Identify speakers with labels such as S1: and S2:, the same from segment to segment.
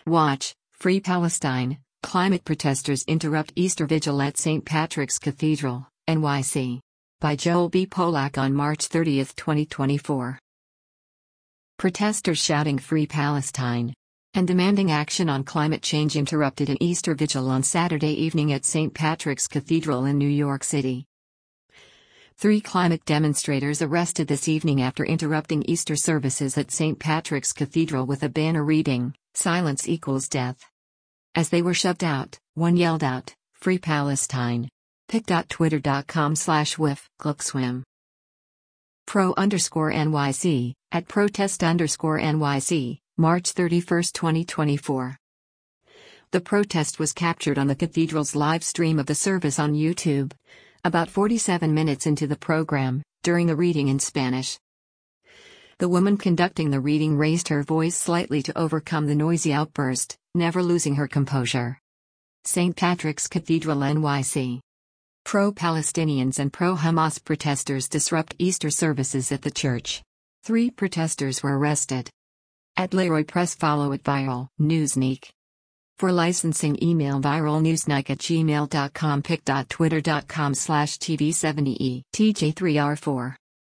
S1: Watch, Free Palestine, climate protesters interrupt Easter vigil at St. Patrick's Cathedral, NYC. By Joel B. Polak on March 30, 2024. Protesters shouting Free Palestine and demanding action on climate change interrupted an Easter vigil on Saturday evening at St. Patrick's Cathedral in New York City. 3 climate demonstrators arrested this evening after interrupting Easter services at St. Patrick's Cathedral with a banner reading, "Silence equals death." As they were shoved out, one yelled out, "Free Palestine." pic.twitter.com/wif-glookswim. Pro_NYC, at protest_NYC, March 31, 2024. The protest was captured on the cathedral's live stream of the service on YouTube, about 47 minutes into the program, during a reading in Spanish. The woman conducting the reading raised her voice slightly to overcome the noisy outburst, never losing her composure. St. Patrick's Cathedral, NYC. Pro-Palestinians and pro-Hamas protesters disrupt Easter services at the church. 3 protesters were arrested. At Leroy Press, follow at Viral Newsnik. For licensing, email viralnewsnik@gmail.com pic.twitter.com/tv70e tj3r4.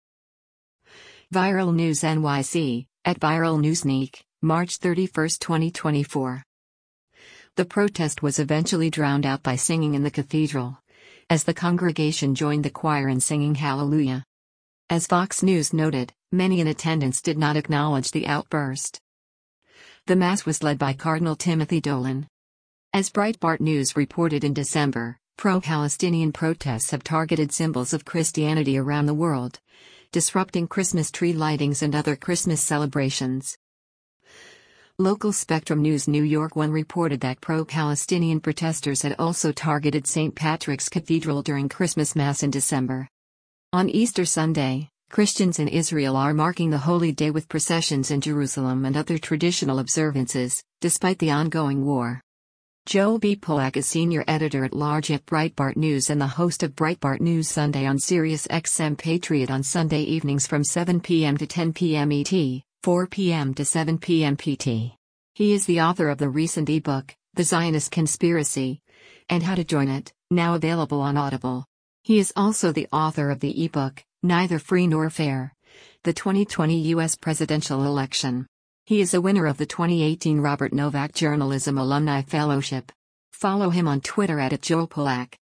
S1: Viral News NYC, at Viral Newsnik, March 31, 2024. The protest was eventually drowned out by singing in the cathedral, as the congregation joined the choir in singing Hallelujah. As Fox News noted, many in attendance did not acknowledge the outburst. The Mass was led by Cardinal Timothy Dolan. As Breitbart News reported in December, pro-Palestinian protests have targeted symbols of Christianity around the world, disrupting Christmas tree lightings and other Christmas celebrations. Local Spectrum News New York 1 reported that pro-Palestinian protesters had also targeted St. Patrick's Cathedral during Christmas Mass in December. On Easter Sunday, Christians in Israel are marking the holy day with processions in Jerusalem and other traditional observances, despite the ongoing war. Joel B. Polak is senior editor-at-large at Breitbart News and the host of Breitbart News Sunday on Sirius XM Patriot on Sunday evenings from 7 p.m. to 10 p.m. ET, 4 p.m. to 7 p.m. PT. He is the author of the recent ebook, The Zionist Conspiracy, and How to Join It, now available on Audible. He is also the author of the ebook, Neither Free Nor Fair: The 2020 U.S. Presidential Election. He is a winner of the 2018 Robert Novak Journalism Alumni Fellowship. Follow him on Twitter @JoelPolak.